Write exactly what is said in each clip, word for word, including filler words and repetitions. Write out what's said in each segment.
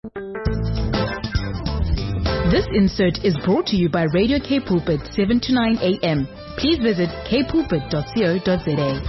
This insert is brought to you by Radio K Pulpit, seven to nine a m. Please visit k pulpit dot co dot z a.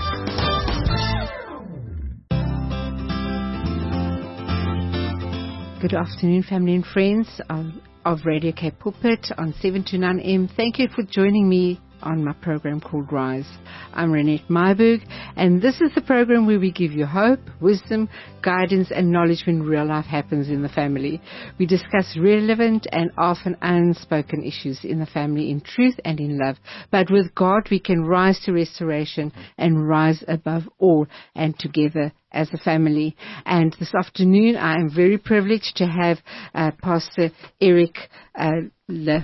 Good afternoon, family and friends of, of Radio K Pulpit on seven to nine a m. Thank you for joining me on my program called Rise. I'm Renette Myburg, and this is the program where we give you hope, wisdom, guidance, and knowledge when real life happens in the family. We discuss relevant and often unspoken issues in the family in truth and in love. But with God, we can rise to restoration and rise above all and together as a family. And this afternoon, I am very privileged to have uh, Pastor Eric uh, Le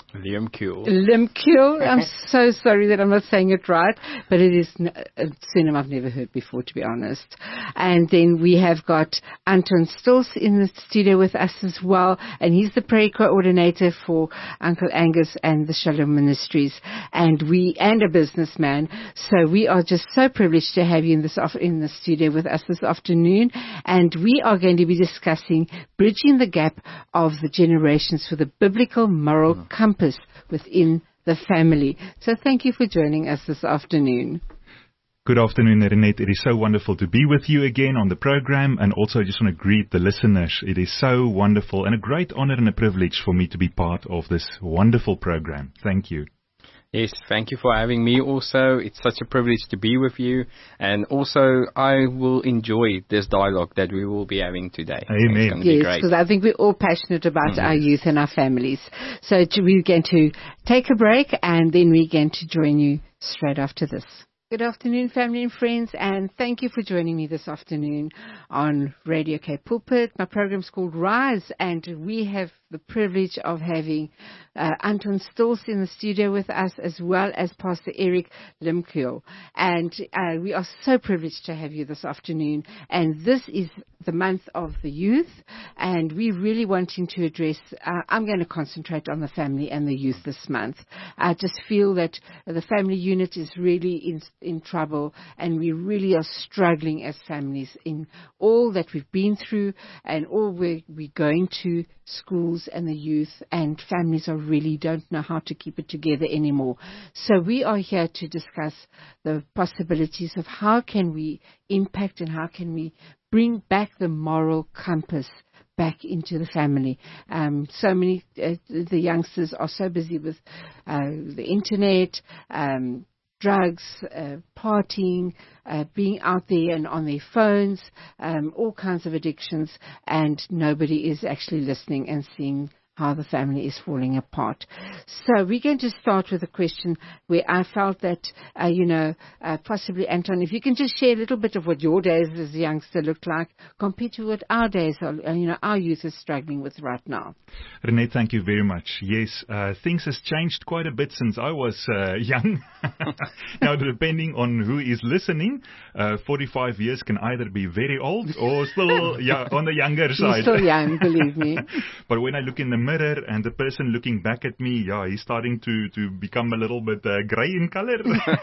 Limkul. Limkul. I'm so sorry that I'm not saying it right, but it is a surname I've never heard before, to be honest. And then we have got Anton Stolz in the studio with us as well, and he's the prayer coordinator for Uncle Angus and the Shalom Ministries, and we and a businessman. So we are just so privileged to have you in this in the studio with us this afternoon, and we are going to be discussing bridging the gap of the generations for the biblical moral mm. compass within the family. So thank you for joining us this afternoon. Good afternoon, Renette. It is so wonderful to be with you again on the program, and also I just want to greet the listeners. It is so wonderful and a great honor and a privilege for me to be part of this wonderful program. Thank you. Yes, thank you for having me also. It's such a privilege to be with you. And also, I will enjoy this dialogue that we will be having today. Amen. Yes, because I think we're all passionate about mm-hmm. our youth and our families. So we're going to take a break, and then we're going to join you straight after this. Good afternoon, family and friends, and thank you for joining me this afternoon on Radio K Pulpit. My program's called Rise, and we have the privilege of having uh, Anton Stolz in the studio with us, as well as Pastor Eric Limkul. And uh, we are so privileged to have you this afternoon. And this is the month of the youth, and we're really wanting to address, uh, I'm going to concentrate on the family and the youth this month. I just feel that the family unit is really in, in trouble, and we really are struggling as families in all that we've been through and all we're, we're going to schools and the youth, and families are really don't know how to keep it together anymore. So we are here to discuss the possibilities of how can we impact and how can we bring back the moral compass back into the family. Um, so many, uh, the youngsters are so busy with uh, the internet, um, drugs, uh, partying, uh, being out there and on their phones, um, all kinds of addictions, and nobody is actually listening and seeing how the family is falling apart. So we're going to start with a question where I felt that, uh, you know, uh, possibly, Anton, if you can just share a little bit of what your days as a youngster looked like compared to what our days are, uh, you know, our youth is struggling with right now. Renette, thank you very much. Yes, uh, things has changed quite a bit since I was uh, young. Now, depending on who is listening, uh, forty-five years can either be very old or still yeah, on the younger side. You're still young, believe me. But when I look in the mirror and the person looking back at me, yeah, he's starting to, to become a little bit uh, grey in color.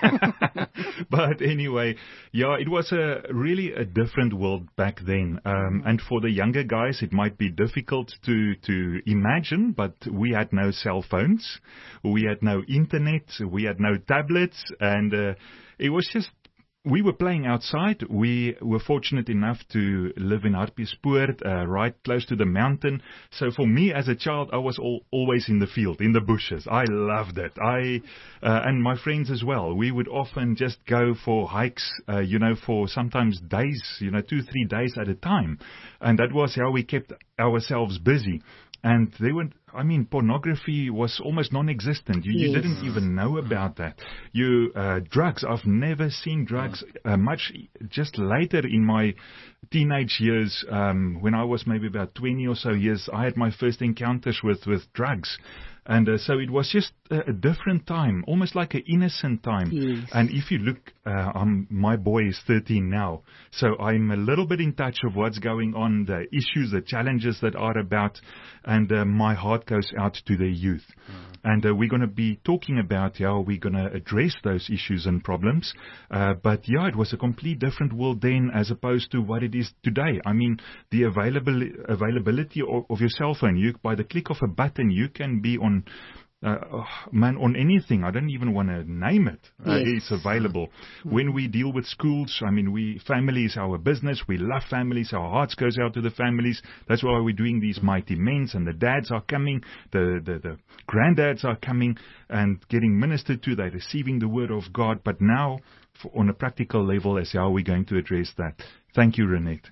But anyway, yeah, it was a really a different world back then. Um, and for the younger guys, it might be difficult to, to imagine, but we had no cell phones, we had no internet, we had no tablets, and uh, it was just we were playing outside. We were fortunate enough to live in Hartbeespoort, uh, right close to the mountain. So for me as a child, I was all, always in the field, in the bushes. I loved it. I uh, and my friends as well. We would often just go for hikes, uh, you know, for sometimes days, you know, two, three days at a time. And that was how we kept ourselves busy. And they were, I mean, pornography was almost non-existent. You, yes. you didn't even know about that. You, uh, drugs, I've never seen drugs uh, much, just later in my teenage years, um, when I was maybe about twenty or so years, I had my first encounters with, with drugs. And uh, so it was just a, a different time, almost like an innocent time. Yes. And if you look, uh, um, my boy is thirteen now, so I'm a little bit in touch of what's going on, the issues, the challenges that are about, and uh, my heart heart goes out to their youth. Mm. And uh, we're going to be talking about how we're going to address those issues and problems. Uh, but yeah, it was a complete different world then as opposed to what it is today. I mean, the available, availability of, of your cell phone, you, by the click of a button, you can be on Uh, oh, man, on anything. I don't even want to name it. Uh, yes. It's available. Mm. When we deal with schools, I mean, we family is our business. We love families. Our hearts goes out to the families. That's why we're doing these mighty men's, and the dads are coming, the, the, the granddads are coming and getting ministered to. They're receiving the word of God. But now, for, on a practical level, as how we're going to address that. Thank you, Renette.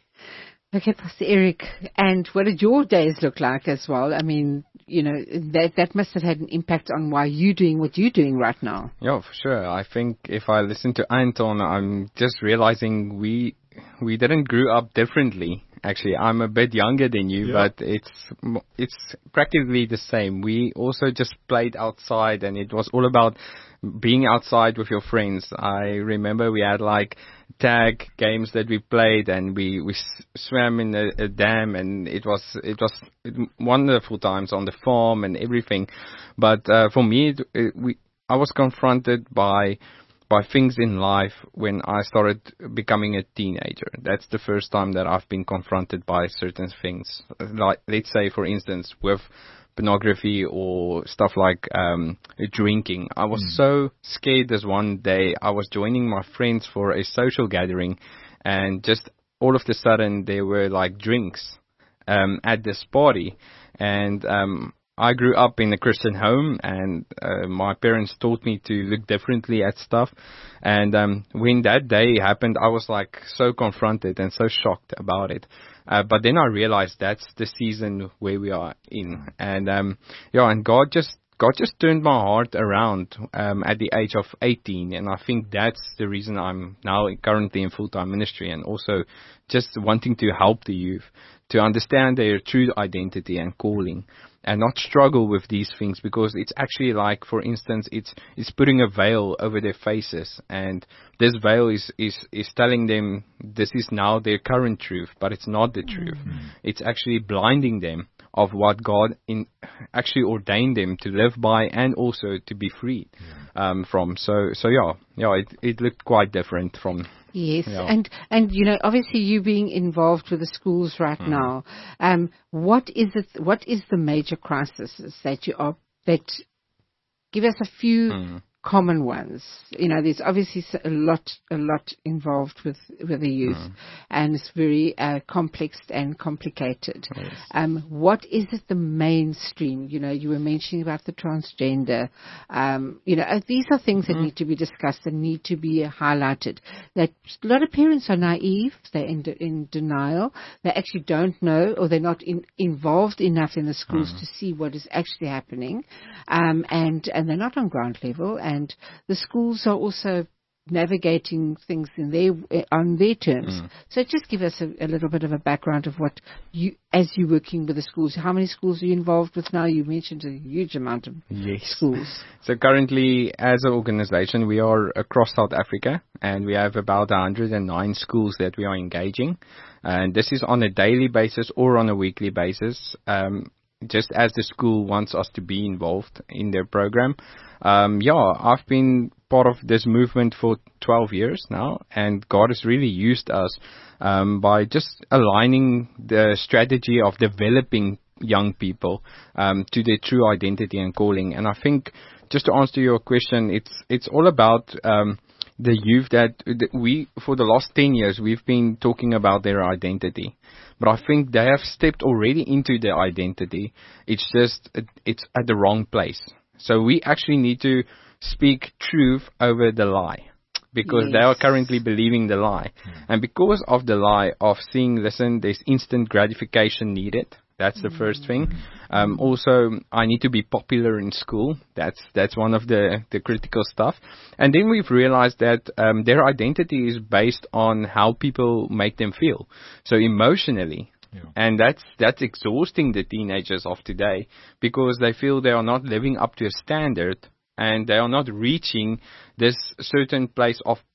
Okay, Pastor Eric, and what did your days look like as well? I mean, you know, that that must have had an impact on why you're doing what you're doing right now. Yeah, for sure. I think if I listen to Anton, I'm just realizing we we didn't grow up differently. Actually, I'm a bit younger than you, yeah. but it's it's practically the same. We also just played outside, and it was all about being outside with your friends. I remember we had like tag games that we played, and we we swam in a, a dam, and it was it was wonderful times on the farm and everything. But uh, for me, it, it, we I was confronted by by things in life when I started becoming a teenager. That's the first time that I've been confronted by certain things. Like, let's say, for instance, with pornography or stuff like um, drinking. I was mm. so scared this one day. I was joining my friends for a social gathering, and just all of a sudden there were like drinks um, at this party. And um, I grew up in a Christian home, and uh, my parents taught me to look differently at stuff. And um, when that day happened, I was like so confronted and so shocked about it. Uh, but then I realized that's the season where we are in. And um, yeah, and God just God just turned my heart around um, at the age of eighteen. And I think that's the reason I'm now currently in full-time ministry, and also just wanting to help the youth to understand their true identity and calling, and not struggle with these things, because it's actually like, for instance, it's it's putting a veil over their faces, and this veil is, is, is telling them this is now their current truth, but it's not the truth. Mm-hmm. It's actually blinding them of what God in actually ordained them to live by, and also to be freed yeah. um, from. So so yeah, yeah, it it looked quite different from. Yes, yeah. and and you know, obviously you being involved with the schools right mm. now, um, what is it? What is the major crises that you are that? Give us a few mm. common ones. You know, there's obviously a lot a lot involved with with the youth, mm. and it's very uh, complex and complicated. Yes. Um, what is it the mainstream? You know, you were mentioning about the transgender. Um, you know, uh, these are things mm-hmm. that need to be discussed and need to be highlighted. That a lot of parents are naive. They're in, de- in denial. They actually don't know, or they're not in, involved enough in the schools mm. to see what is actually happening, um, and and they're not on ground level. And And the schools are also navigating things in their on their terms. Mm. So just give us a, a little bit of a background of what you, as you're working with the schools, how many schools are you involved with now? You mentioned a huge amount of yes. schools. So currently, as an organization, we are across South Africa, and we have about one hundred nine schools that we are engaging. And this is on a daily basis or on a weekly basis. Um, just as the school wants us to be involved in their program. Um, yeah, I've been part of this movement for twelve years now, and God has really used us um, by just aligning the strategy of developing young people um, to their true identity and calling. And I think, just to answer your question, it's it's all about um, the youth that, that we, for the last ten years, we've been talking about their identity. But I think they have stepped already into their identity. It's just, it's at the wrong place. So we actually need to speak truth over the lie, because yes. they are currently believing the lie. Mm. And because of the lie of seeing, listen, there's instant gratification needed. That's the first thing. Um, also, I need to be popular in school. That's that's one of the, the critical stuff. And then we've realized that um, their identity is based on how people make them feel. So emotionally. Yeah. And that's that's exhausting the teenagers of today, because they feel they are not living up to a standard, and they are not reaching this certain place of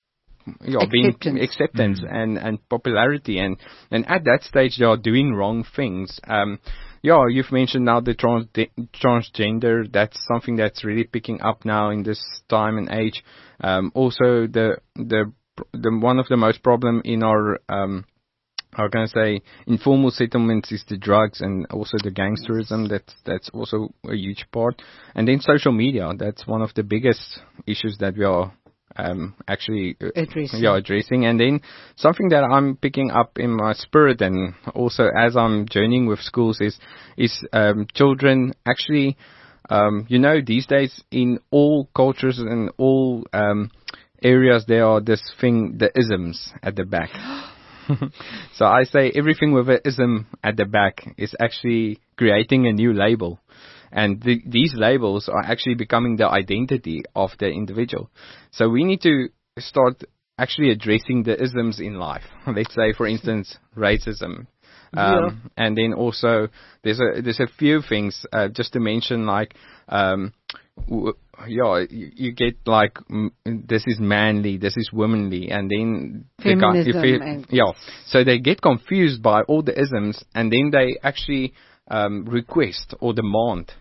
yeah, acceptance, being acceptance mm. and, and popularity. And, and at that stage, they are doing wrong things. Um, yeah, you've mentioned now the trans, transgender. That's something that's really picking up now in this time and age. Um, also, the, the, the, one of the most problem in our, um, how can I say, informal settlements is the drugs and also the gangsterism. That's that's also a huge part. And then social media. That's one of the biggest issues that we are um, actually addressing. Yeah, addressing. And then something that I'm picking up in my spirit and also as I'm journeying with schools is is um, children actually, um, you know, these days in all cultures and all um, areas there are this thing, the isms at the back. So I say everything with an ism at the back is actually creating a new label. And the, these labels are actually becoming the identity of the individual. So we need to start actually addressing the isms in life. Let's say, for instance, racism. Um, yeah. And then also there's a, there's a few things, uh, just to mention, like, um, w- yeah, you, you get like, m- this is manly, this is womanly, and then feminism. They and yeah, so they get confused by all the isms, and then they actually um, request or demand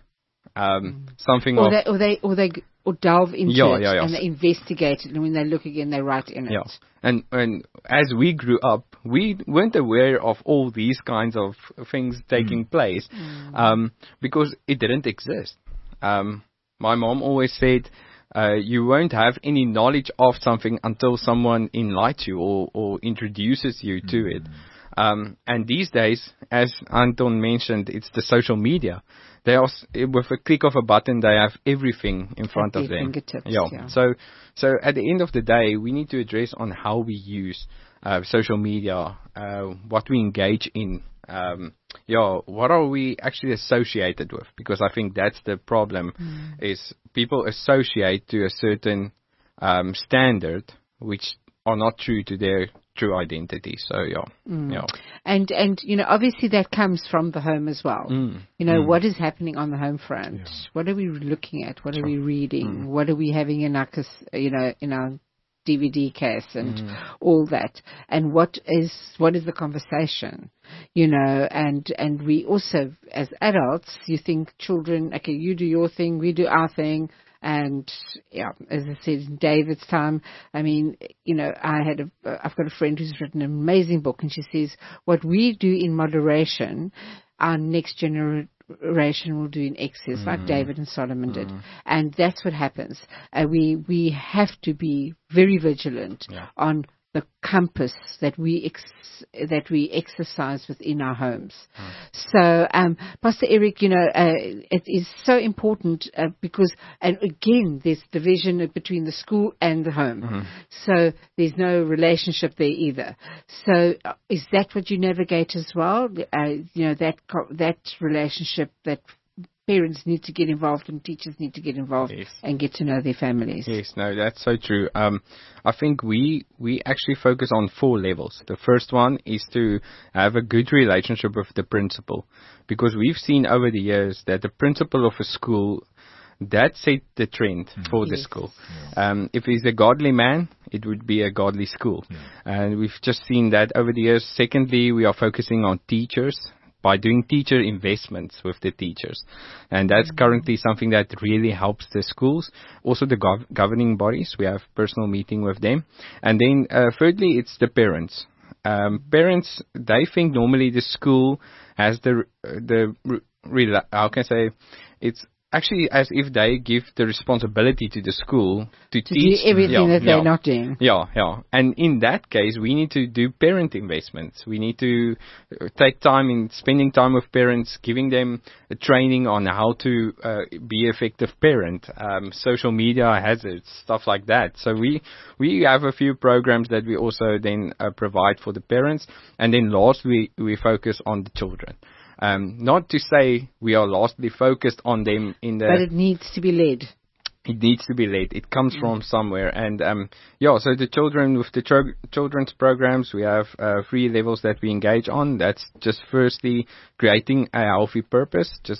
um, mm. something or of, they, or they or they or delve into yeah, it yeah, yeah. and they investigate it, and when they look again, they write in yeah. it. And and as we grew up, we weren't aware of all these kinds of things taking mm. place mm. Um, because it didn't exist. Um, My mom always said, uh, you won't have any knowledge of something until someone enlightens you or, or introduces you to mm. it. Um, and these days, as Anton mentioned, it's the social media. They are, with a click of a button, they have everything in front at of them. Fingertips, yeah. yeah. So, so at the end of the day, we need to address on how we use uh, social media, uh, what we engage in. Um, yeah, what are we actually associated with? Because I think that's the problem, mm. is people associate to a certain um, standard which are not true to their true identity. So, yeah. Mm. yeah. And, and, you know, obviously that comes from the home as well. Mm. You know, mm. what is happening on the home front? Yeah. What are we looking at? What are we reading? Mm. What are we having in our, you know, in our D V D case and mm. all that, and what is what is the conversation, you know, and and we also as adults, you think children, okay, you do your thing, we do our thing, and yeah, as I said in David's time, I mean, you know, I had a I've got a friend who's written an amazing book, and she says what we do in moderation, our next generation will do in excess, mm. like David and Solomon mm. did, and that's what happens. Uh, we we have to be very vigilant yeah. on the compass that we ex- that we exercise within our homes. Mm. So, um, Pastor Eric, you know, uh, it is so important uh, because, and again, there's division between the school and the home. Mm-hmm. So there's no relationship there either. So uh, is that what you navigate as well? Uh, you know, that co- that relationship that parents need to get involved and teachers need to get involved yes. and get to know their families. Yes, no, that's so true. Um, I think we we actually focus on four levels. The first one is to have a good relationship with the principal, because we've seen over the years that the principal of a school, that set the trend mm. for yes. the school. Yeah. Um, if he's a godly man, it would be a godly school. Yeah. And we've just seen that over the years. Secondly, we are focusing on teachers, by doing teacher investments with the teachers. And that's mm-hmm. currently something that really helps the schools. Also the gov- governing bodies, we have personal meeting with them. And then uh, thirdly, it's the parents. Um, parents, they think normally the school has the, the re- how can I say, it's actually as if they give the responsibility to the school to, to teach do everything yeah, that they're yeah, not doing. Yeah, yeah. And in that case, we need to do parent investments. We need to take time in spending time with parents, giving them a training on how to uh, be an effective parent, um, social media hazards, stuff like that. So we we have a few programs that we also then uh, provide for the parents. And then lastly, we focus on the children. Um, not to say we are lastly focused on them in the... But it needs to be led. It needs to be led. It comes mm. from somewhere. And, um, yeah, so the children, with the tro- children's programs, we have uh, three levels that we engage on. That's just firstly creating a healthy purpose, just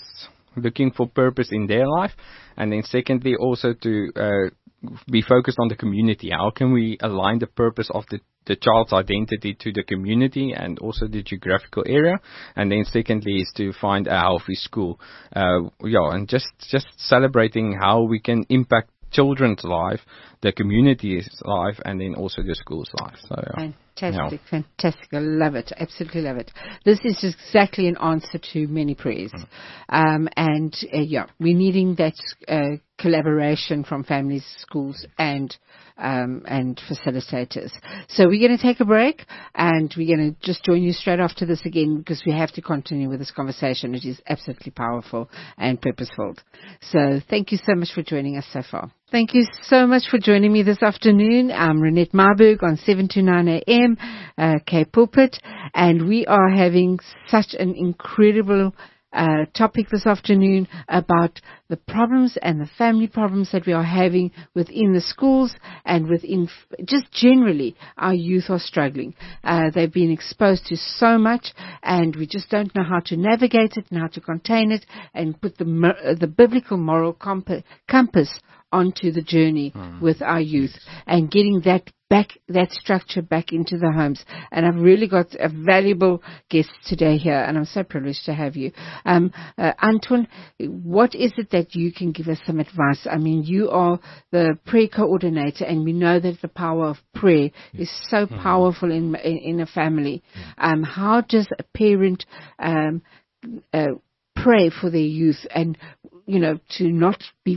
looking for purpose in their life. And then secondly, also to uh, be focused on the community. How can we align the purpose of the, the child's identity to the community and also the geographical area? And then secondly is to find a healthy school. Uh, yeah, and just, just celebrating how we can impact children's life, the community's life, and then also the school's life. So, yeah. Fantastic, yeah. fantastic. I love it. Absolutely love it. This is exactly an answer to many prayers. Mm. Um, and, uh, yeah, we're needing that uh, collaboration from families, schools, and um, and facilitators. So we're going to take a break, and we're going to just join you straight after this again, because we have to continue with this conversation. It is absolutely powerful and purposeful. So thank you so much for joining us so far. Thank you so much for joining me this afternoon. I'm Renette Marburg on seven to nine a.m. Uh, K Pulpit, and we are having such an incredible uh, topic this afternoon about the problems and the family problems that we are having within the schools and within f- just generally our youth are struggling. Uh, they've been exposed to so much, and we just don't know how to navigate it and how to contain it and put the uh, the biblical moral compa- compass onto the journey mm. with our youth and getting that back, that structure back into the homes. And I've really got a valuable guest today here, and I'm so privileged to have you. Um, uh, Anton, what is it that you can give us some advice? I mean, you are the prayer coordinator, and we know that the power of prayer is so mm. powerful in, in in a family. Mm. Um, how does a parent um, uh, pray for their youth, and you know, to not be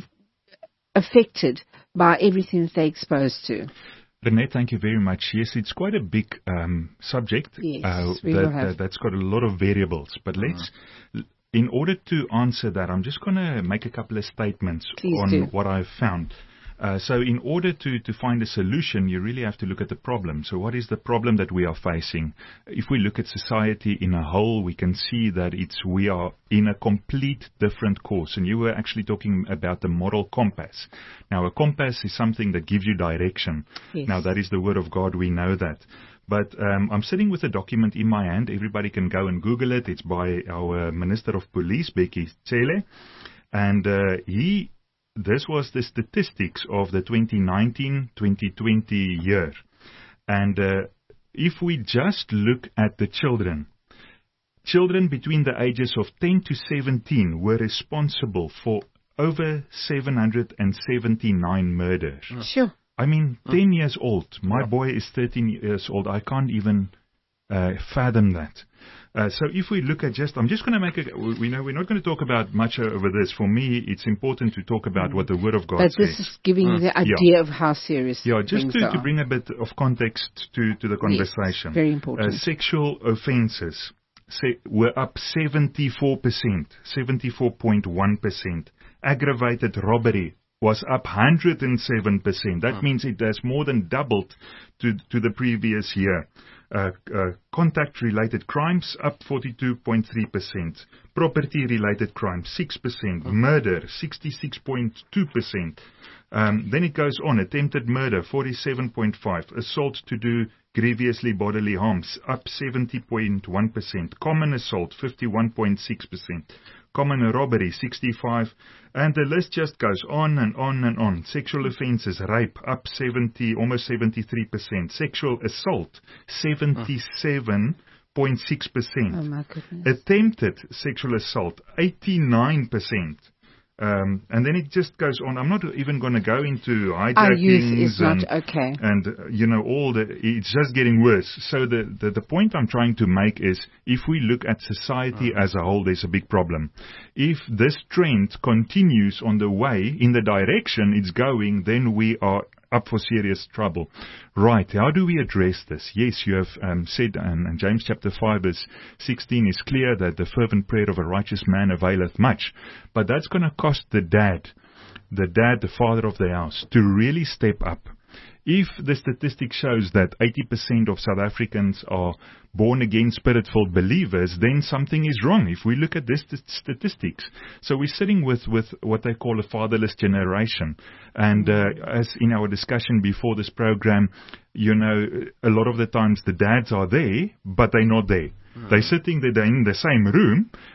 affected by everything that they're exposed to? Renette, thank you very much. Yes, it's quite a big um, subject yes, uh, we that, will have. that, that's got a lot of variables. But let's, mm. in order to answer that, I'm just going to make a couple of statements Please on do. what I've found. Uh, so in order to, to find a solution, you really have to look at the problem. So what is the problem that we are facing? If we look at society in a whole, we can see that it's we are in a complete different course. And you were actually talking about the moral compass. Now, a compass is something that gives you direction. Yes. Now, that is the Word of God. We know that. But um, I'm sitting with a document in my hand. Everybody can go and Google it. It's by our Minister of Police, Bekkie Cele. And uh, he... This was the statistics of the twenty nineteen twenty twenty year. And uh, if we just look at the children, children between the ages of ten to seventeen were responsible for over seven hundred seventy-nine murders. Sure. I mean, mm. ten years old. My yeah. boy is thirteen years old. I can't even uh, fathom that. Uh, so if we look at just, I'm just going to make a, we know we're not going to talk about much over this. For me, it's important to talk about mm. what the Word of God but says. But this is giving mm. the idea yeah. of how serious Yeah, just things to, are. to bring a bit of context to, to the conversation. Yes, very important. Uh, sexual offences se- were up seventy-four percent, seventy-four point one percent. Aggravated robbery was up one hundred seven percent. That mm. means it has more than doubled to, to the previous year. Uh, uh, contact-related crimes up forty-two point three percent. Property-related crimes six percent. Mm. Murder sixty-six point two percent. Um, then it goes on. Attempted murder forty-seven point five. Assault to do grievously bodily harms up seventy point one percent. Common assault fifty-one point six percent. Common robbery sixty-five, and the list just goes on and on and on. Sexual offences, rape up seventy, almost seventy-three percent. Sexual assault seventy-seven point six percent. Oh my goodness. Attempted sexual assault eighty-nine percent. Um, and then it just goes on. I'm not even going to go into hijackings. Our youth is and, not okay. And, uh, you know, all the, it's just getting worse. So the, the, the point I'm trying to make is if we look at society mm. as a whole, there's a big problem. If this trend continues on the way, in the direction it's going, then we are up for serious trouble. Right, how do we address this? Yes, you have um, said, um, and James chapter five verse sixteen is clear that the fervent prayer of a righteous man availeth much. But that's going to cost the dad, the dad, the father of the house, to really step up. If the statistic shows that eighty percent of South Africans are born-again, spirit-filled believers, then something is wrong if we look at this st- statistics. So we're sitting with, with what they call a fatherless generation. And uh, as in our discussion before this program, you know, a lot of the times the dads are there, but they're not there. Mm. They're sitting there, they're in the same room,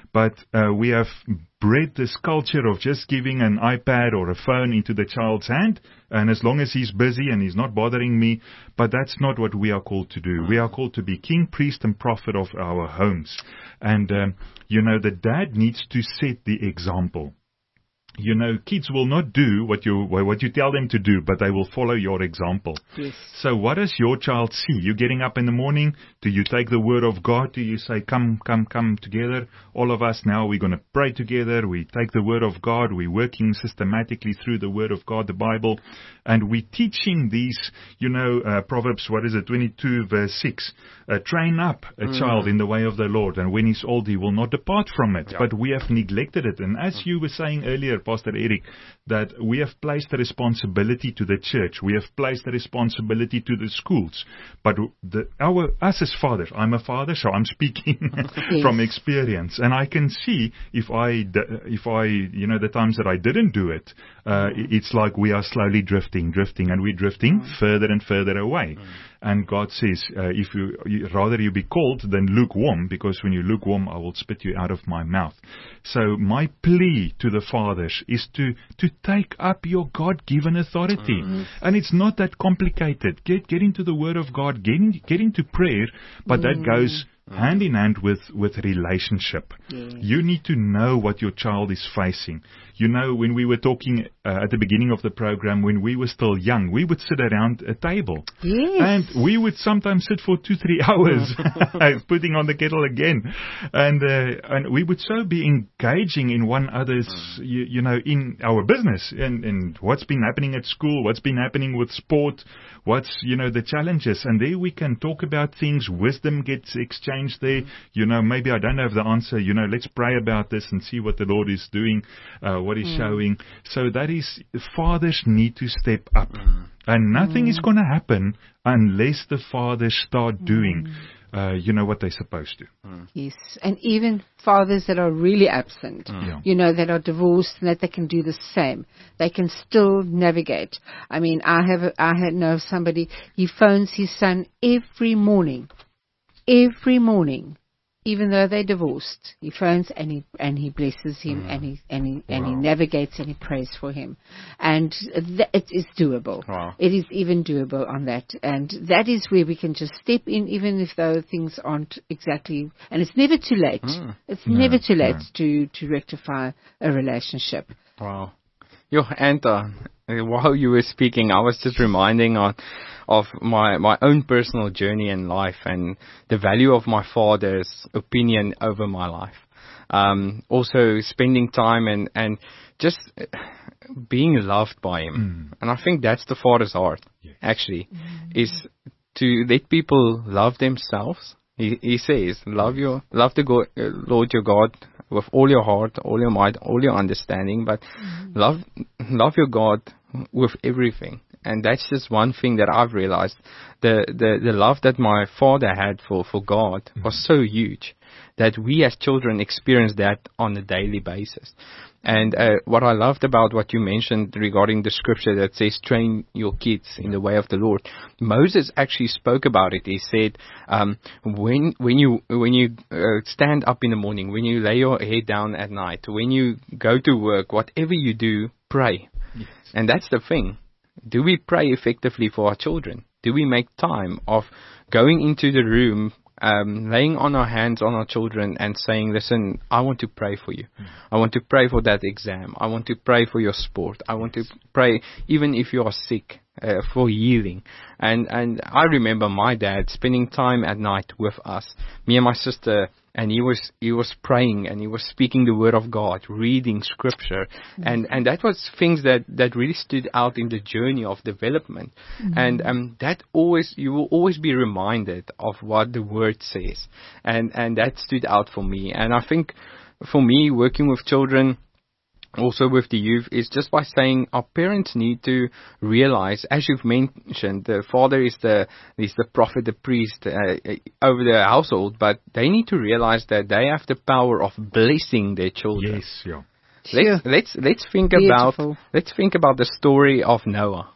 But uh, we have bred this culture of just giving an iPad or a phone into the child's hand, and as long as he's busy and he's not bothering me, but that's not what we are called to do. We are called to be king, priest, and prophet of our homes. And, um, you know, the dad needs to set the example. You know, kids will not do what you what you tell them to do, but they will follow your example. Yes. So what does your child see? You getting up in the morning? Do you take the word of God? Do you say, come, come, come together? All of us now, we're going to pray together. We take the word of God. We're working systematically through the word of God, the Bible. And we're teaching these, you know, uh, Proverbs, what is it, twenty-two verse six. Uh, train up a mm. child in the way of the Lord, and when he's old, he will not depart from it. Yeah. But we have neglected it. And as you were saying earlier, Pastor Eric, that we have placed the responsibility to the church. We have placed the responsibility to the schools. But the, our us as fathers, I'm a father, so I'm speaking yes. from experience. And I can see if I, if I, you know, the times that I didn't do it, uh, mm. it's like we are slowly drifting, drifting, and we're drifting mm. further and further away. Mm. And God says, uh, if you, you rather you be cold than lukewarm, because when you lukewarm, I will spit you out of my mouth. So my plea to the fathers is to, to take up your God-given authority. Mm. And it's not that complicated. Get, get into the Word of God, get, in, get into prayer, but mm. that goes hand in hand with, with relationship. Yes. You need to know what your child is facing. You know, when we were talking uh, at the beginning of the program, when we were still young, we would sit around a table. Yes. And we would sometimes sit for two, three hours putting on the kettle again. And uh, and we would so be engaging in one another's, you, you know, in our business and, and what's been happening at school, what's been happening with sport, what's, you know, the challenges. And there we can talk about things. Wisdom gets exchanged there. You know, maybe I don't have the answer. You know, let's pray about this and see what the Lord is doing. Uh, what he's mm. showing. So that is, fathers need to step up. Mm. And nothing mm. is going to happen unless the fathers start doing, mm. uh, you know, what they're supposed to. Mm. Yes. And even fathers that are really absent, mm. yeah. you know, that are divorced, and that they can do the same. They can still navigate. I mean, I have, a, I had know somebody, he phones his son every morning. Every morning. Even though they're divorced, he phones and he and he blesses him mm. and he and he and wow. he navigates and he prays for him, and th- it is doable. Wow. It is even doable on that, and that is where we can just step in, even if those things aren't exactly. And it's never too late. Mm. It's no, never too late no. to to rectify a relationship. Wow, yo, Anta, while you were speaking, I was just reminding on. of my, my own personal journey in life and the value of my father's opinion over my life. Um, also spending time and, and just being loved by him. Mm. And I think that's the father's heart, yes. actually, mm. is to let people love themselves. He, he says, love your, love the God, uh, Lord your God with all your heart, all your might, all your understanding, but mm. love, love your God with everything. And that's just one thing that I've realized. The, the, the love that my father had for, for God mm-hmm. was so huge that we as children experience that on a daily basis. And uh, what I loved about what you mentioned regarding the scripture that says, train your kids in the way of the Lord. Moses actually spoke about it. He said, um, when, when you, when you uh, stand up in the morning, when you lay your head down at night, when you go to work, whatever you do, pray. Yes. And that's the thing. Do we pray effectively for our children? Do we make time of going into the room, um, laying on our hands on our children and saying, listen, I want to pray for you. Mm. I want to pray for that exam. I want to pray for your sport. I want to pray, even if you are sick, uh, for healing. And, and I remember my dad spending time at night with us, me and my sister, and he was he was praying and he was speaking the word of God, reading scripture, mm-hmm. and and that was things that, that really stood out in the journey of development, mm-hmm. and um that always you will always be reminded of what the word says, and and that stood out for me. And I think for me, working with children, also with the youth, is just by saying our parents need to realize, as you've mentioned, the father is the is the prophet, the priest uh, over the household, but they need to realize that they have the power of blessing their children. Yes, yeah. Let's let's let's think Beautiful. about let's think about the story of Noah.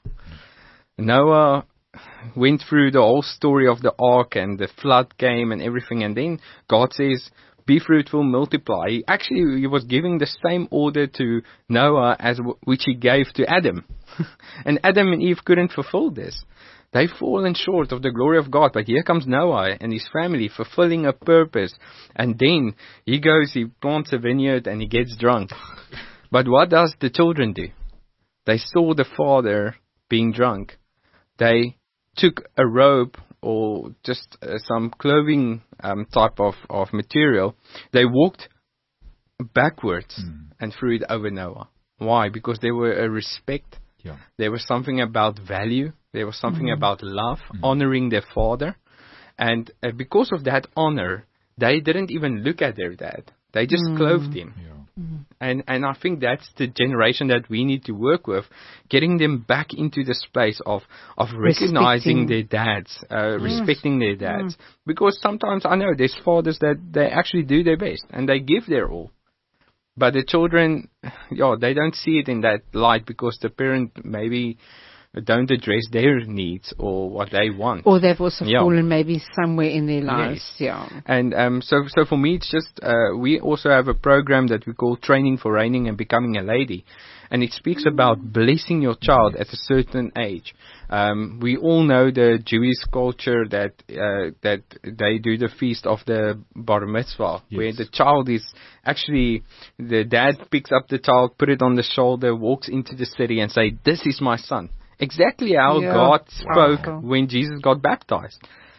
Noah went through the whole story of the ark and the flood came and everything, and then God says, be fruitful, multiply. He actually, he was giving the same order to Noah as w- which he gave to Adam. And Adam and Eve couldn't fulfill this. They've fallen short of the glory of God. But here comes Noah and his family fulfilling a purpose. And then he goes, he plants a vineyard and he gets drunk. But what does the children do? They saw the father being drunk. They took a robe or just uh, some clothing um, type of, of material. They walked backwards mm. and threw it over Noah. Why? Because there were a respect. Yeah. There was something about value. There was something mm. about love, mm. honoring their father. And uh, because of that honor, they didn't even look at their dad. They just mm. clothed him. Yeah. Mm. And and I think that's the generation that we need to work with, getting them back into this place of, of recognizing their dads, uh, yes. respecting their dads. Mm. Because sometimes I know there's fathers that they actually do their best and they give their all. But the children, yeah, they don't see it in that light because the parent maybe don't address their needs or what they want. Or they've also yeah. fallen maybe somewhere in their lives. Yes. Yeah. And um, so, so for me, it's just, uh, we also have a program that we call Training for Reigning and Becoming a Lady. And it speaks about blessing your child at a certain age. Um, we all know the Jewish culture that uh, that they do the feast of the bar mitzvah, yes. where the child is actually, the dad picks up the child, put it on the shoulder, walks into the city and say, "This is my son." Exactly how yeah. God spoke wow. when Jesus got baptized.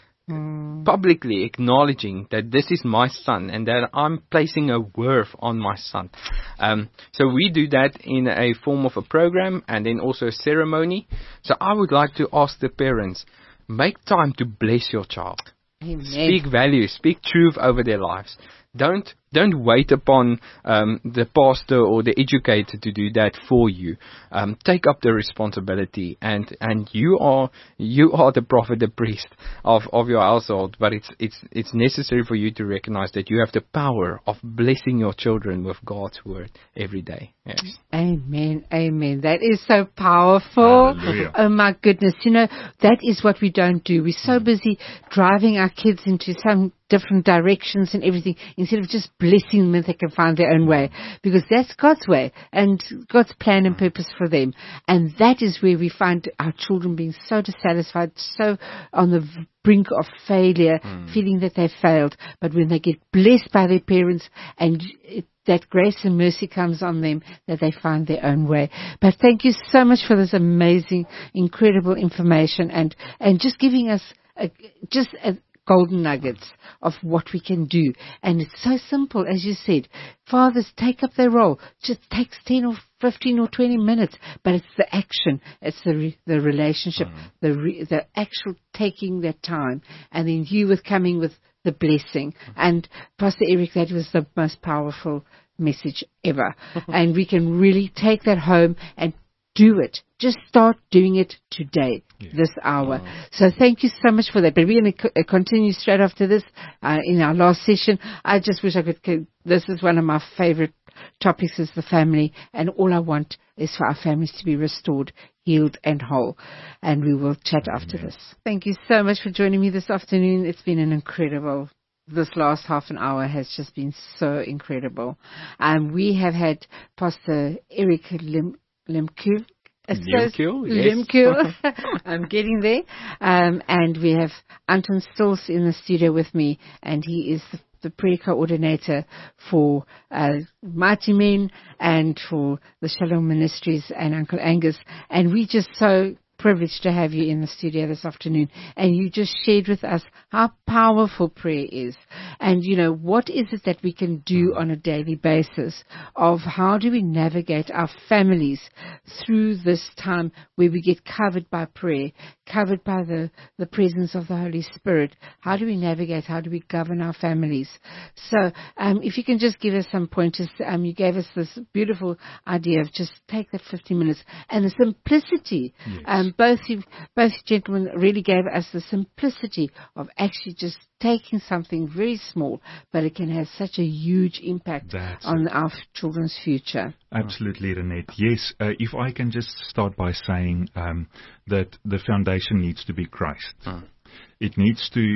Mm. Publicly acknowledging that this is my son and that I'm placing a worth on my son. Um, so we do that in a form of a program and then also a ceremony. So I would like to ask the parents, make time to bless your child. Amen. Speak values, speak truth over their lives. Don't don't wait upon um, the pastor or the educator to do that for you. Um, take up the responsibility, and, and you are you are the prophet, the priest of, of your household. But it's it's it's necessary for you to recognize that you have the power of blessing your children with God's word every day. Yes. Amen. Amen. That is so powerful. Hallelujah. Oh my goodness. You know, that is what we don't do. We're so busy driving our kids into some different directions and everything, instead of just blessing them that they can find their own way, because that's God's way and God's plan and purpose for them. And that is where we find our children being so dissatisfied, so on the brink of failure, mm. feeling that they failed. But when they get blessed by their parents and it, that grace and mercy comes on them, that they find their own way. But thank you so much for this amazing, incredible information and, and just giving us a, just a, golden nuggets of what we can do. And it's so simple, as you said. Fathers, take up their role. Just takes ten or fifteen or twenty minutes, but it's the action. It's the re, the relationship, mm. the re, the actual taking that time, and then you with coming with the blessing. Mm. And Pastor Eric, that was the most powerful message ever. And we can really take that home and do it. Just start doing it today, yeah. this hour. Oh. So thank you so much for that. But we're going to co- continue straight after this uh, in our last session. I just wish I could. This is one of my favorite topics, is the family. And all I want is for our families to be restored, healed and whole. And we will chat Amen. After this. Thank you so much for joining me this afternoon. It's been an incredible This last half an hour has just been so incredible. Um, we have had Pastor Eric Lim. Lemke. Lemke, yes. Lemke. I'm getting there. Um, and we have Anton Stolz in the studio with me, and he is the, the prayer coordinator for uh, Mighty Men and for the Shalom Ministries and Uncle Angus. And we just so privileged to have you in the studio this afternoon, and you just shared with us how powerful prayer is, and you know, what is it that we can do on a daily basis of how do we navigate our families through this time where we get covered by prayer, covered by the, the presence of the Holy Spirit. How do we navigate? How do we govern our families? So um, if you can just give us some pointers. Um, you gave us this beautiful idea of just take that fifteen minutes and the simplicity. Yes. Um, both you, both gentlemen really gave us the simplicity of actually just taking something very small, but it can have such a huge impact That's on it. our f- children's future. Absolutely, Renette. Yes, uh, if I can just start by saying um, that the foundation needs to be Christ. Mm. It needs to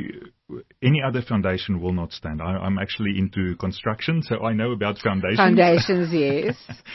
any other foundation will not stand. I, I'm actually into construction, so I know about foundations. Foundations, yes.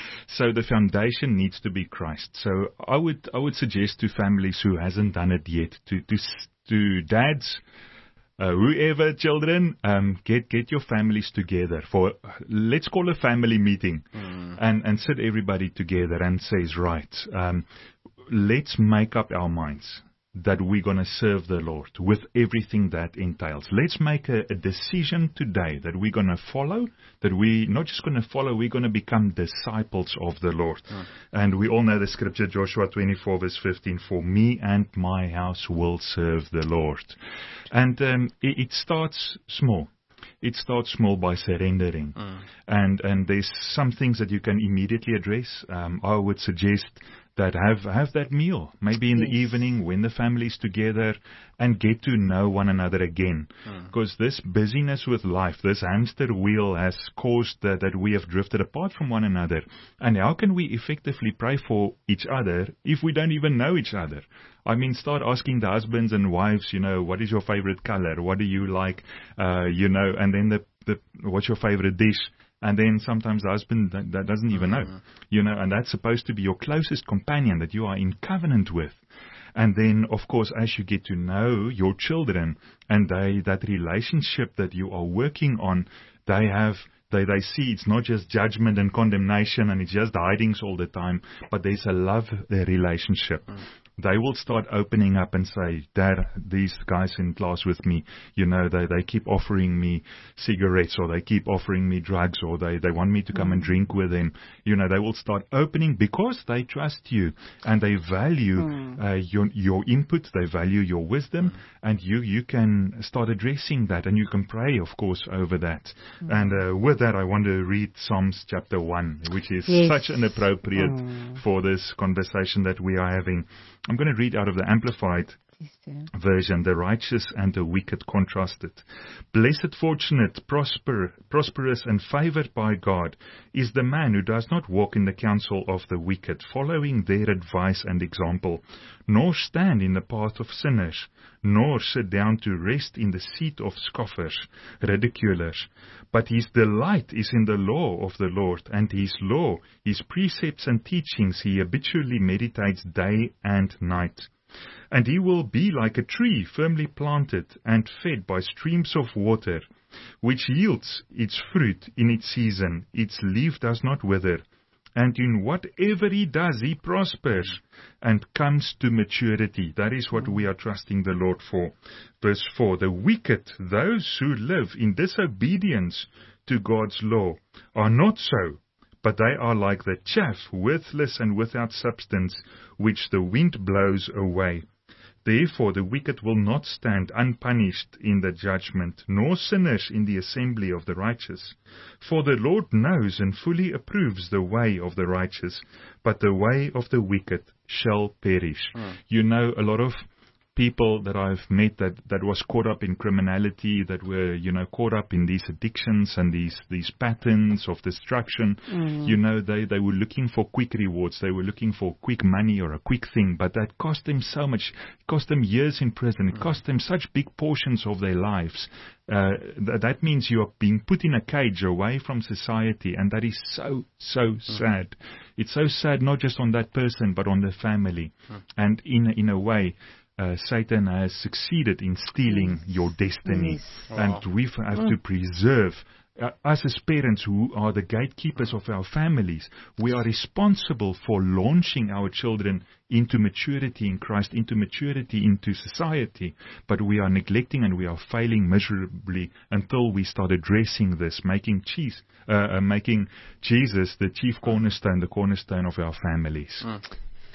So the foundation needs to be Christ. So I would I would suggest to families who hasn't done it yet, to to to dads, uh, whoever, children, um, get get your families together for, let's call a family meeting, mm. and and sit everybody together and says, right, um, let's make up our minds that we're going to serve the Lord with everything that entails. Let's make a, a decision today that we're going to follow, that we're not just going to follow, we're going to become disciples of the Lord. Mm. And we all know the scripture, Joshua twenty-four verse fifteen, for me and my house will serve the Lord. And um, it, it starts small. It starts small by surrendering. Mm. And and there's some things that you can immediately address. Um, I would suggest that have, have that meal, maybe in yes. the evening when the family's together, and get to know one another again. Mm. Because this busyness with life, this hamster wheel has caused that, that we have drifted apart from one another. And how can we effectively pray for each other if we don't even know each other? I mean, start asking the husbands and wives, you know, what is your favorite color? What do you like? Uh, you know, and then the, the what's your favorite dish? And then sometimes the husband that, that doesn't even know, you know, and that's supposed to be your closest companion that you are in covenant with. And then, of course, as you get to know your children and they, that relationship that you are working on, they have, they, they see it's not just judgment and condemnation and it's just hidings all the time, but there's a love relationship. Mm. They will start opening up and say, Dad, these guys in class with me, you know, they, they keep offering me cigarettes or they keep offering me drugs or they, they want me to come mm. and drink with them. You know, they will start opening because they trust you and they value mm. uh, your your input, they value your wisdom, mm. and you, you can start addressing that and you can pray, of course, over that. Mm. And uh, with that, I want to read Psalms chapter one, which is yes. such an appropriate mm. for this conversation that we are having. I'm going to read out of the Amplified version, the righteous and the wicked contrasted. Blessed, fortunate, prosper, prosperous and favored by God is the man who does not walk in the counsel of the wicked, following their advice and example, nor stand in the path of sinners, nor sit down to rest in the seat of scoffers, ridiculers. But his delight is in the law of the Lord, and his law, his precepts and teachings he habitually meditates day and night. And he will be like a tree firmly planted and fed by streams of water, which yields its fruit in its season, its leaf does not wither, and in whatever he does he prospers and comes to maturity. That is what we are trusting the Lord for. Verse four, the wicked, those who live in disobedience to God's law, are not so, but they are like the chaff, worthless and without substance, which the wind blows away. Therefore the wicked will not stand unpunished in the judgment, nor sinners in the assembly of the righteous. For the Lord knows and fully approves the way of the righteous, but the way of the wicked shall perish. Mm. You know, a lot of people that I've met that, that was caught up in criminality, that were, you know, caught up in these addictions and these, these patterns of destruction, mm. you know, they, they were looking for quick rewards. They were looking for quick money or a quick thing, but that cost them so much. It cost them years in prison. It cost them such big portions of their lives. Uh, th- that means you are being put in a cage away from society, and that is so, so mm. sad. It's so sad, not just on that person, but on the family. Mm. And in, in a way, Uh, Satan has succeeded in stealing yes. your destiny. Yes. And wow. we have mm. to preserve, uh, us as parents who are the gatekeepers of our families, we are responsible for launching our children into maturity in Christ, into maturity into society. But we are neglecting and we are failing miserably until we start addressing this, making, cheese, uh, uh, making Jesus the chief cornerstone, the cornerstone of our families. Mm.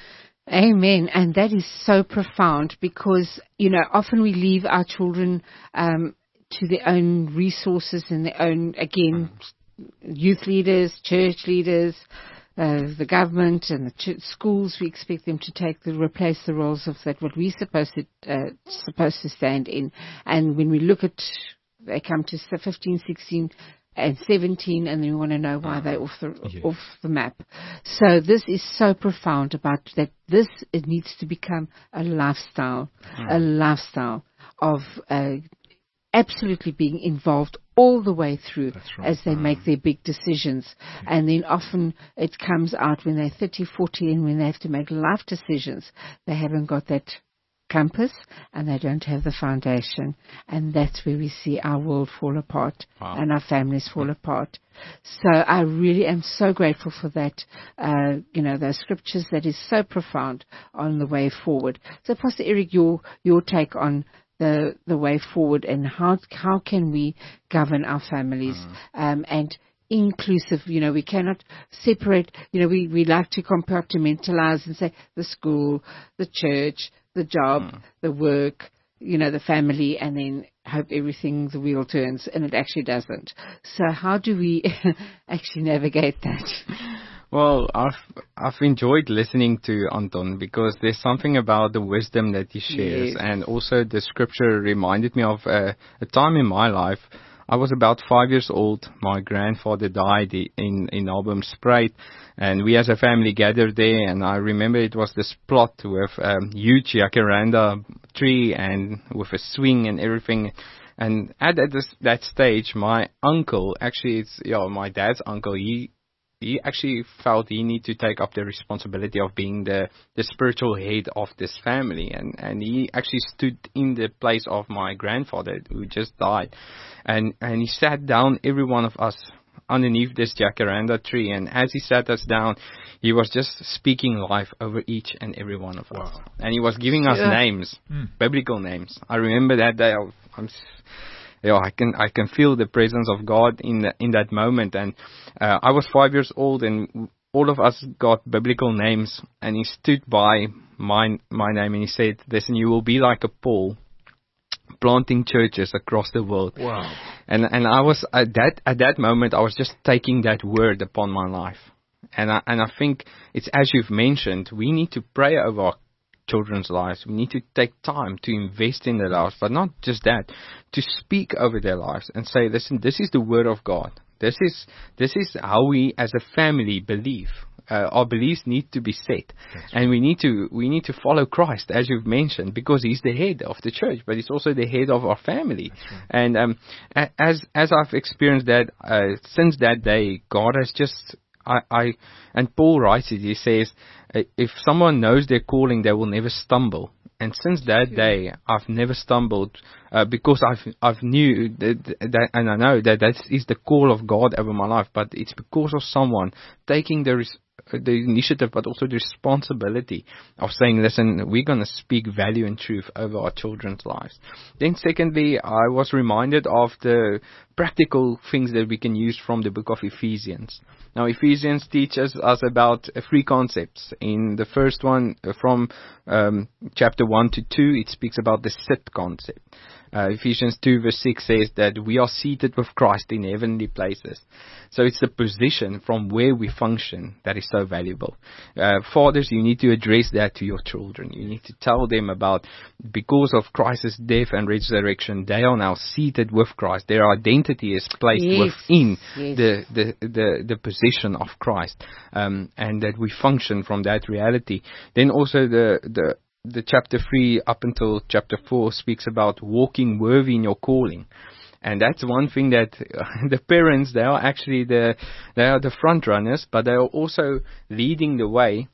Amen. And that is so profound because, you know, often we leave our children um, to their own resources and their own, again, youth leaders, church leaders, uh, the government and the ch- schools. We expect them to take the, replace the roles of that, what we're supposed to, uh, supposed to stand in. And when we look at, they come to fifteen, sixteen, and seventeen, and then we want to know why they're off the yeah. off the map. So this is so profound about that. This it needs to become a lifestyle, mm. a lifestyle of uh, absolutely being involved all the way through right. as they Mm. make their big decisions. Yeah. And then often it comes out when they're thirty, forty, and when they have to make life decisions, they haven't got that compass and they don't have the foundation. And that's where we see our world fall apart wow. and our families fall mm. apart. So I really am so grateful for that, uh, you know, those scriptures that is so profound on the way forward. So Pastor Eric, your, your take on the the way forward and how how can we govern our families mm. um, and inclusive, you know, we cannot separate, you know, we, we like to compartmentalize and say the school, the church, the job, mm. the work, you know, the family, and then hope everything, the wheel turns, and it actually doesn't. So how do we actually navigate that? Well, I've I've enjoyed listening to Anton because there's something about the wisdom that he shares, yes. and also the scripture reminded me of a, a time in my life. I was about five years old. My grandfather died in in Albomspruit, and we as a family gathered there. And I remember it was this plot with a huge jacaranda tree and with a swing and everything. And at that, that stage, my uncle, actually, it's yeah, my dad's uncle, he. He actually felt he needed to take up the responsibility of being the, the spiritual head of this family. And, and he actually stood in the place of my grandfather who just died. And, and he sat down every one of us underneath this jacaranda tree. And as he sat us down, he was just speaking life over each and every one of wow. us. And he was giving us yeah. names, mm. biblical names. I remember that day. I'm Yeah, I can I can feel the presence of God in the, in that moment. And uh, I was five years old, and all of us got biblical names. And he stood by my my name, and he said, "Listen, you will be like a Paul, planting churches across the world." Wow! And and I was at that at that moment, I was just taking that word upon my life. And I and I think it's as you've mentioned, we need to pray over our children's lives. We need to take time to invest in their lives, but not just that, to speak over their lives and say, listen, this is the word of God. This is this is how we as a family believe. Uh, our beliefs need to be set. That's and right. we need to we need to follow Christ, as you've mentioned, because he's the head of the church, but he's also the head of our family. Right. And um, as as I've experienced that uh, since that day, God has just I, I and Paul writes it. He says, if someone knows their calling, they will never stumble. And since that day, I've never stumbled uh, because I've I've knew that, that, and I know that that is the call of God over my life. But it's because of someone taking the res- the initiative, but also the responsibility of saying, listen, we're going to speak value and truth over our children's lives. Then secondly, I was reminded of the practical things that we can use from the book of Ephesians. Now, Ephesians teaches us about uh, three concepts. In the first one, uh, from um, chapter one to two, it speaks about the sit concept. Uh, Ephesians two verse six says that we are seated with Christ in heavenly places. So it's the position from where we function that is so valuable. Uh, fathers, you need to address that to your children. You need to tell them about, because of Christ's death and resurrection, they are now seated with Christ. Their identity is placed yes. within yes. The, the, the, the position of Christ, um, and that we function from that reality. Then also the, the The chapter three up until chapter four speaks about walking worthy in your calling. And that's one thing that uh, the parents, they are actually the, they are the front runners, but they are also leading the way.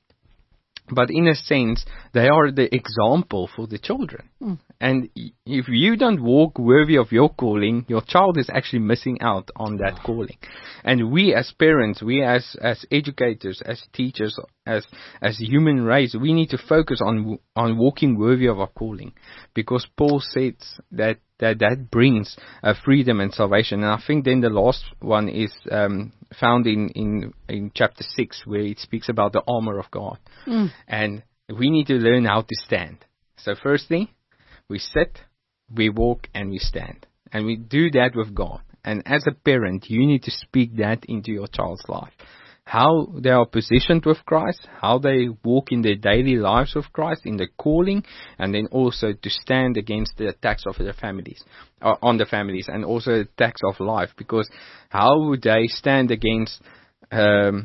But in a sense, they are the example for the children. Mm. And if you don't walk worthy of your calling, your child is actually missing out on that oh. calling. And we as parents, we as, as educators, as teachers, as as human race, we need to focus on on walking worthy of our calling. Because Paul says that that, that brings uh, freedom and salvation. And I think then the last one is um, found in, in, in chapter six, where it speaks about the armor of God. Mm. And we need to learn how to stand. So firstly, we sit, we walk, and we stand. And we do that with God. And as a parent, you need to speak that into your child's life. How they are positioned with Christ, how they walk in their daily lives with Christ, in their calling, and then also to stand against the attacks of their families, uh, on the families, and also the attacks of life. Because how would they stand against um,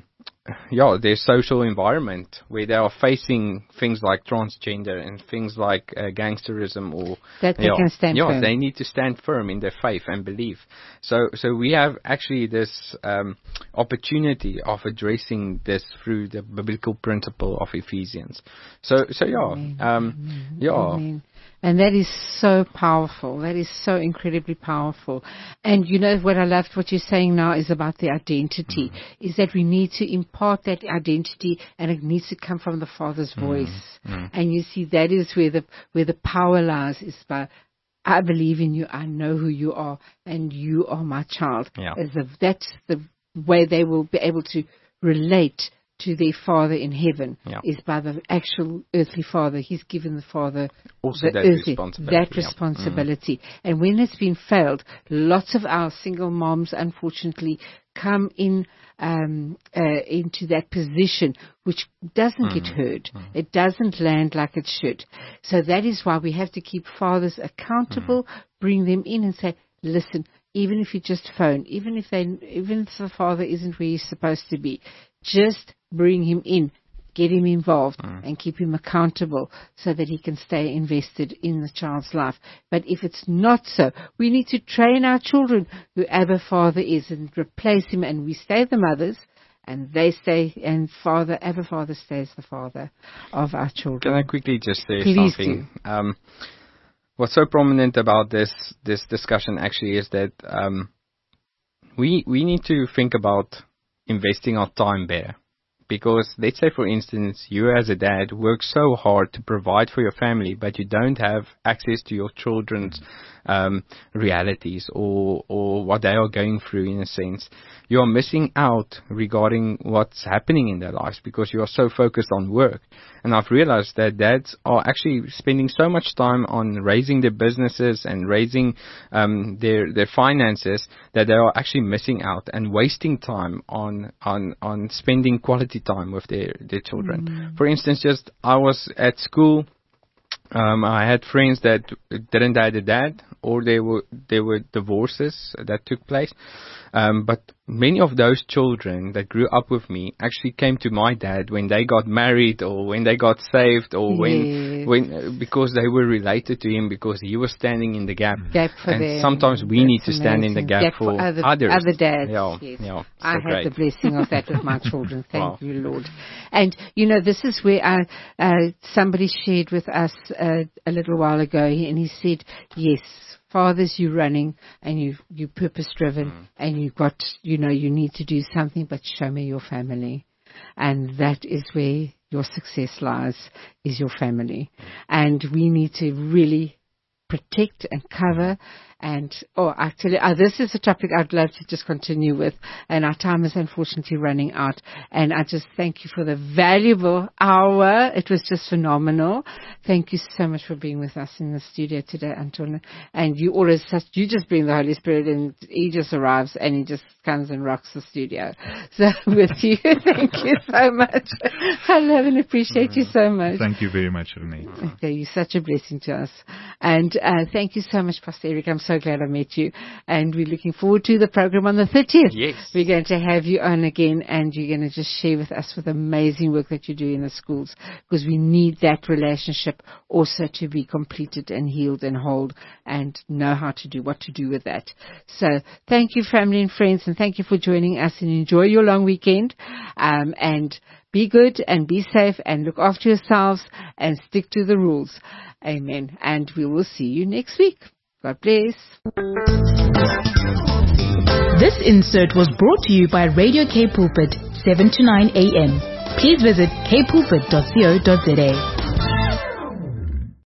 yeah, their social environment where they are facing things like transgender and things like uh, gangsterism, or that they yeah, can stand yeah, firm. they need to stand firm in their faith and belief. So, so we have actually this um, opportunity of addressing this through the biblical principle of Ephesians. So, so yeah, Amen. um, Amen. yeah. Amen. And that is so powerful. That is so incredibly powerful. And you know what I loved what you're saying now is about the identity, mm. is that we need to impart that identity, and it needs to come from the Father's mm. voice. Mm. And you see, that is where the where the power lies, is by, I believe in you, I know who you are, and you are my child. Yeah. As a, that's the way they will be able to relate to their Father in heaven, yeah. is by the actual earthly Father. He's given the Father also the that earthly, responsibility. That responsibility. Yeah. Mm. And when it's been failed, lots of our single moms, unfortunately, come in um, uh, into that position which doesn't mm. get heard. Mm. It doesn't land like it should. So that is why we have to keep fathers accountable, mm. bring them in and say, listen, even if you just phone, even if they, even if the father isn't where he's supposed to be, just bring him in, get him involved, mm. and keep him accountable so that he can stay invested in the child's life. But if it's not so, we need to train our children who Abba Father is and replace him, and we stay the mothers, and they stay, and Father, Abba Father stays the father of our children. Can I quickly just say Please something? Do. Um, what's so prominent about this this discussion actually is that um, we we need to think about investing our time better. Because let's say, for instance, you as a dad work so hard to provide for your family, but you don't have access to your children's um, realities or or what they are going through, in a sense. You are missing out regarding what's happening in their lives because you are so focused on work. And I've realized that dads are actually spending so much time on raising their businesses and raising um, their their finances that they are actually missing out and wasting time on on on spending quality time with their their children. Mm. For instance, just I was at school. Um, I had friends that didn't have a dad, or there were there were divorces that took place. Um, but many of those children that grew up with me actually came to my dad when they got married, or when they got saved, or yes. when when uh, because they were related to him, because he was standing in the gap. gap for and them. sometimes we That's need to amazing. stand in the gap, gap for, for other, others. Other dads. Yeah, yes. yeah, so I had great. the blessing of that with my children. Thank wow. you, Lord. And you know, this is where I, uh, somebody shared with us uh, a little while ago, and he said, yes, fathers, you're running and you you purpose driven, mm. and you got, you know, you need to do something, but show me your family. And that is where your success lies, is your family. And we need to really protect and cover. And, oh, actually, uh, this is a topic I'd love to just continue with. And our time is unfortunately running out. And I just thank you for the valuable hour. It was just phenomenal. Thank you so much for being with us in the studio today, Anton. And you always, such, you just bring the Holy Spirit, and he just arrives and he just comes and rocks the studio. So with you, thank you so much. I love and appreciate you so much. Thank you very much, Renee. Okay, you're such a blessing to us. And uh, thank you so much, Pastor Eric. I'm so glad I met you. And we're looking forward to the program on the thirtieth. Yes. We're going to have you on again, and you're going to just share with us with amazing work that you do in the schools, because we need that relationship also to be completed and healed and whole, and know how to do, what to do with that. So thank you, family and friends, and thank you for joining us, and enjoy your long weekend. Um, and be good and be safe and look after yourselves and stick to the rules. Amen. And we will see you next week. God bless. This insert was brought to you by Radio K Pulpit, seven to nine a.m. Please visit k pulpit dot co dot za.